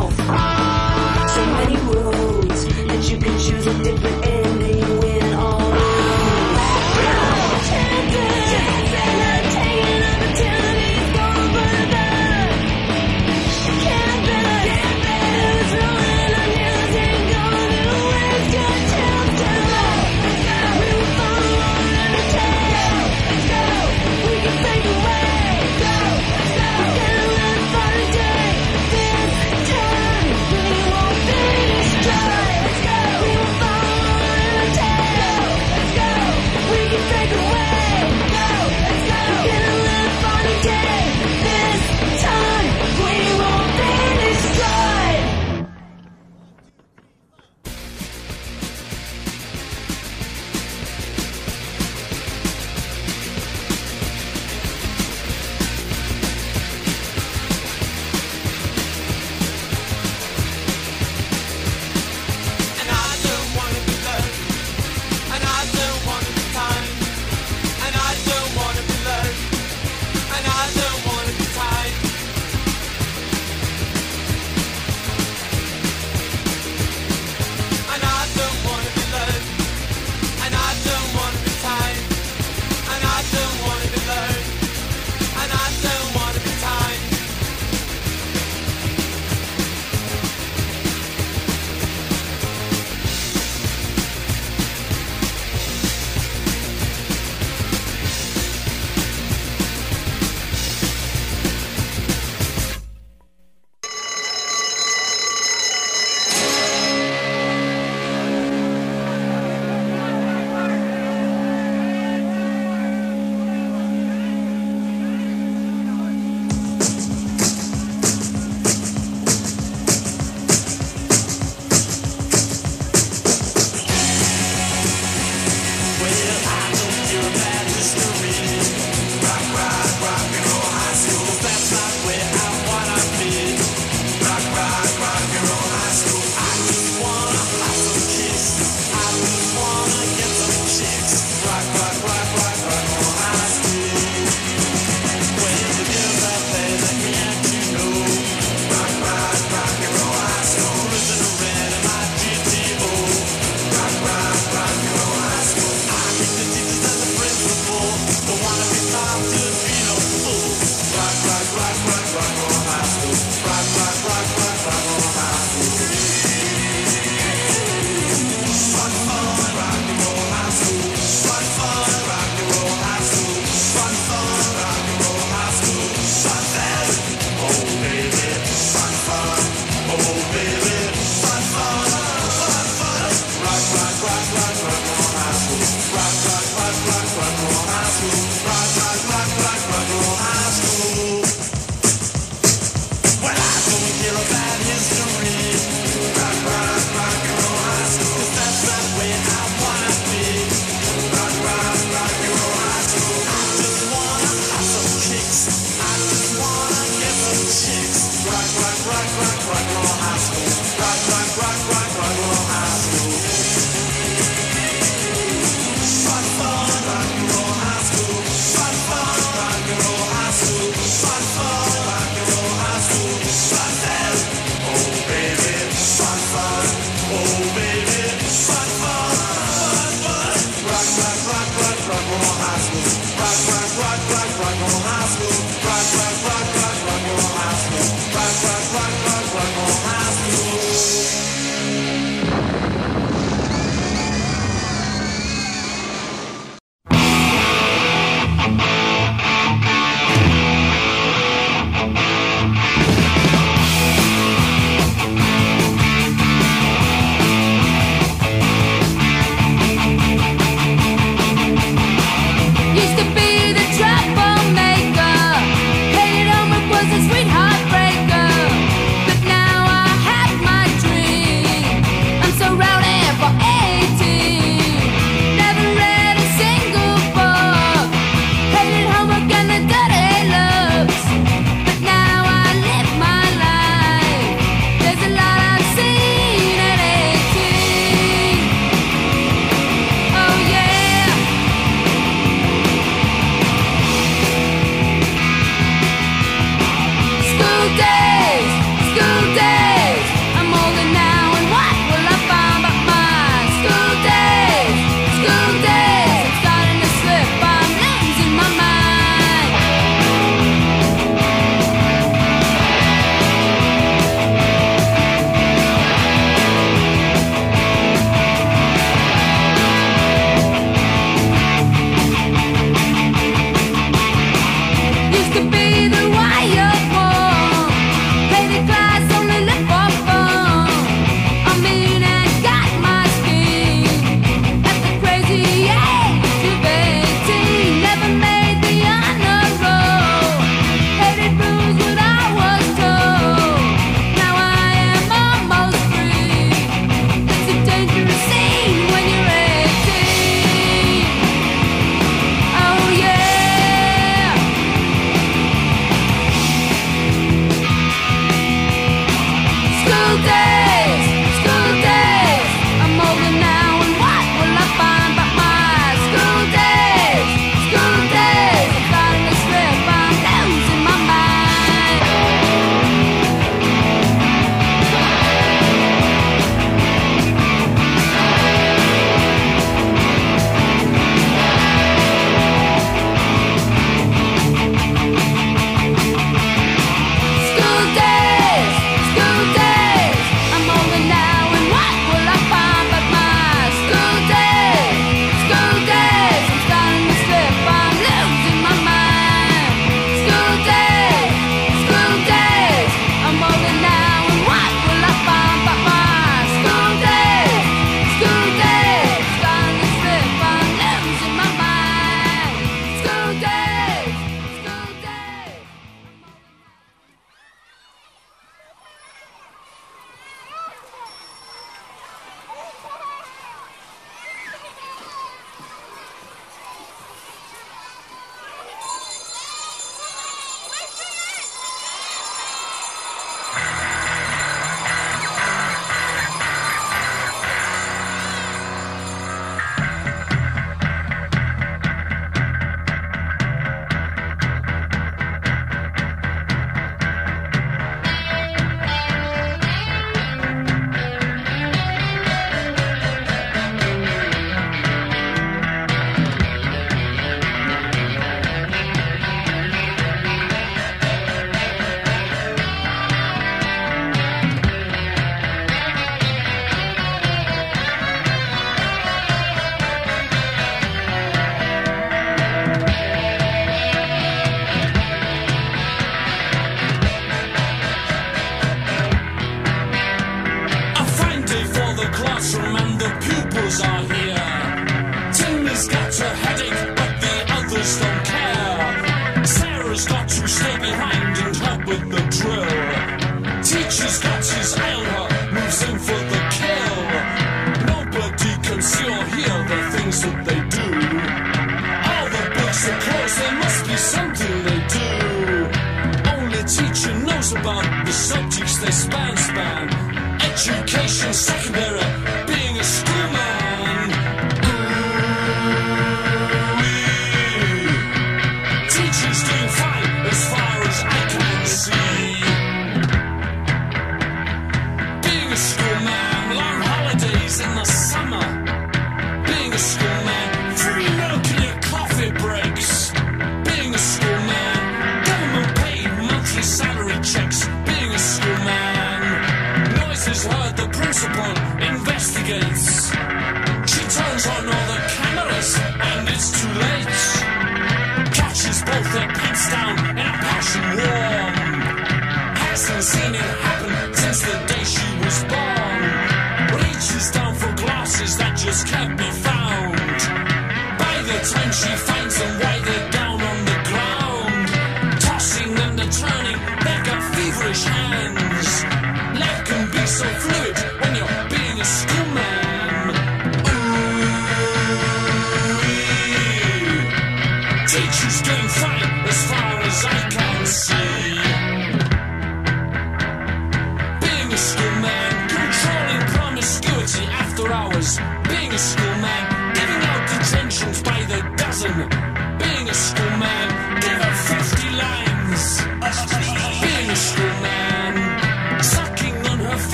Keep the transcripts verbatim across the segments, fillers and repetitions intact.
yourself. So many roads that you can choose, a different ending, win or lose. Chances, not taking opportunities, going for the bad. Can't bet, who's rolling on yours ain't gonna waste your chance to move forward and attack. We can save the way. We're gonna live for the day this time.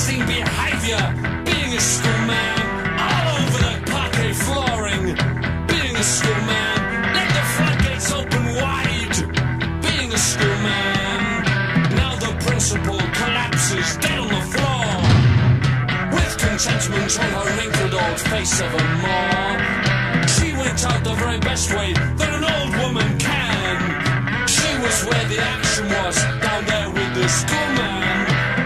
pristine behavior. Being a schoolman, all over the parquet flooring. Being a schoolman, let the floodgates open wide. Being a schoolman, now the principal collapses dead on the floor. With contentment on her wrinkled old face evermore. She went out the very best way that an old woman can. She was where the action was, down there with the schoolman.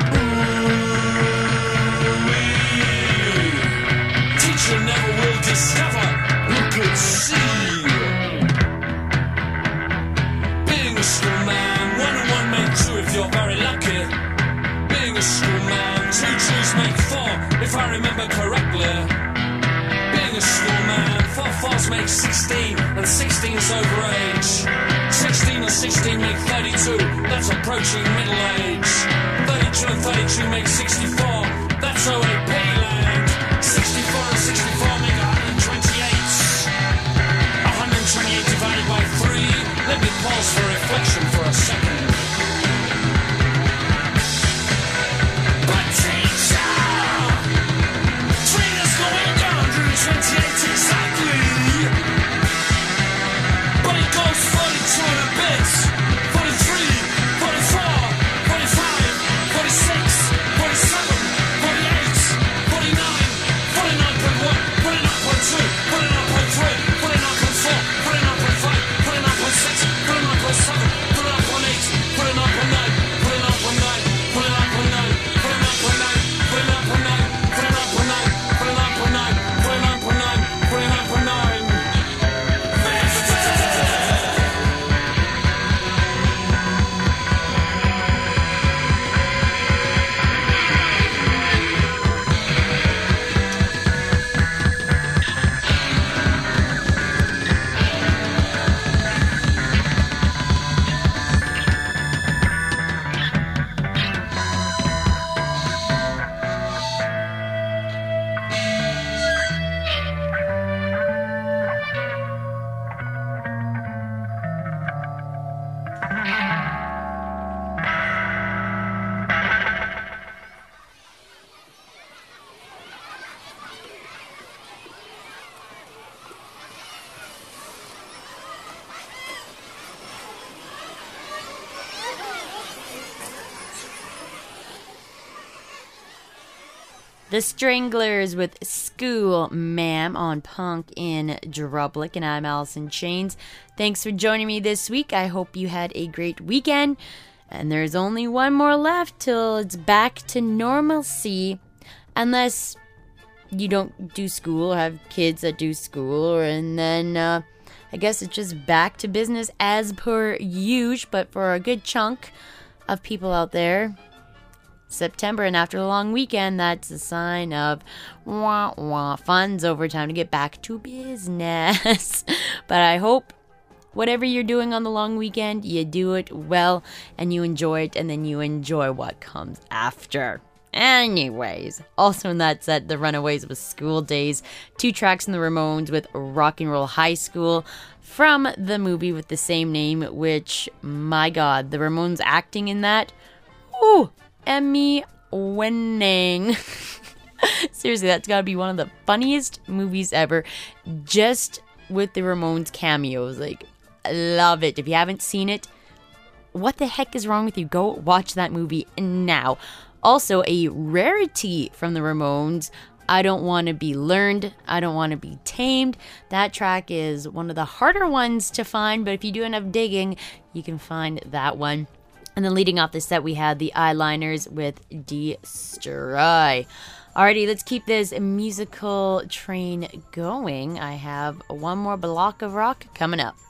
Ooh-wee. Teacher never will discover who could see. Being a schoolman, one and one make two if you're very lucky. Being a schoolman, two twos make four if I remember correctly. Being a schoolman, four fours make sixteen, and sixteen's over age. Sixteen and sixteen make thirty-two, that's approaching middle age. Thirty-two and thirty-two make sixty-four, that's O A P land. Sixty-four and sixty-four make one hundred twenty-eight. one hundred twenty-eight divided by three. Let me pause for reflection for a second. But teacher, three is going down one hundred twenty-eight exactly. But it goes forty-two and a bit. forty-three, forty-four, forty-five, forty-six, forty-seven, forty-eight, forty-nine, forty-nine point one, forty-nine point two, forty-nine point three, forty-nine point four, forty-nine point five, forty-nine point six, forty-nine point seven, forty-nine point eight, forty-nine point nine, forty-nine point nine, forty-nine point nine, forty-nine point nine, forty-nine point nine, forty-nine point nine, forty-nine point nine, forty-nine point nine, forty-nine point nine. The Stranglers with School Ma'am on Punk in Drublic, and I'm Allison Chains. Thanks for joining me this week. I hope you had a great weekend. And there's only one more left till it's back to normalcy. Unless you don't do school or have kids that do school. Or, and then uh, I guess it's just back to business as per usual. But for a good chunk of people out there, September and after the long weekend, that's a sign of wah wah, fun's over, time to get back to business. But I hope whatever you're doing on the long weekend, you do it well and you enjoy it, and then you enjoy what comes after. Anyways, also in that set, the Runaways with School Days, two tracks in the Ramones with Rock and Roll High School from the movie with the same name, which, my God, the Ramones acting in that, ooh, Emmy winning. Seriously, that's gotta be one of the funniest movies ever, just with the Ramones cameos. Like, I love it. If you haven't seen it, what the heck is wrong with you? Go watch that movie now. Also, a rarity from the Ramones, I Don't Want to Be Learned, I Don't Want to Be Tamed. That track is one of the harder ones to find, but if you do enough digging, you can find that one. And then leading off the set, we had the Eyeliners with Destroy. Alrighty, let's keep this musical train going. I have one more block of rock coming up.